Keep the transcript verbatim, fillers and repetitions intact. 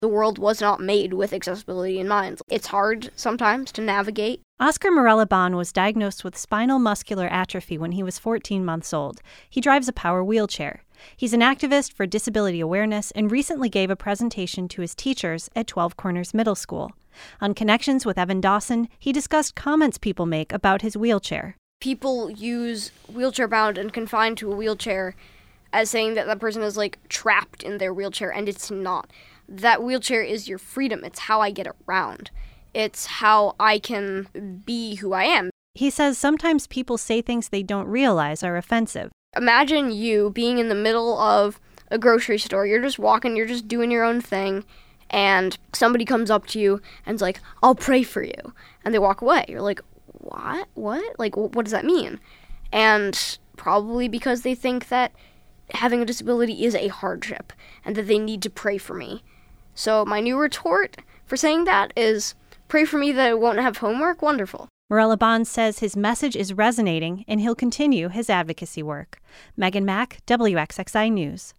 The world was not made with accessibility in mind. It's hard sometimes to navigate. Oscar Morella-Bon was diagnosed with spinal muscular atrophy when he was fourteen months old. He drives a power wheelchair. He's an activist for disability awareness and recently gave a presentation to his teachers at Twelve Corners Middle School. On Connections with Evan Dawson, he discussed comments people make about his wheelchair. People use wheelchair-bound and confined to a wheelchair as saying that that person is, like, trapped in their wheelchair, and it's not. That wheelchair is your freedom. It's how I get around. It's how I can be who I am. He says sometimes people say things they don't realize are offensive. Imagine you being in the middle of a grocery store. You're just walking, you're just doing your own thing, and somebody comes up to you and's like, I'll pray for you. And they walk away. You're like, what? What? Like, what does that mean? And probably because they think that having a disability is a hardship and that they need to pray for me. So my new retort for saying that is, pray for me that I won't have homework? Wonderful. Morella-Bon says his message is resonating and he'll continue his advocacy work. Megan Mack, W X X I News.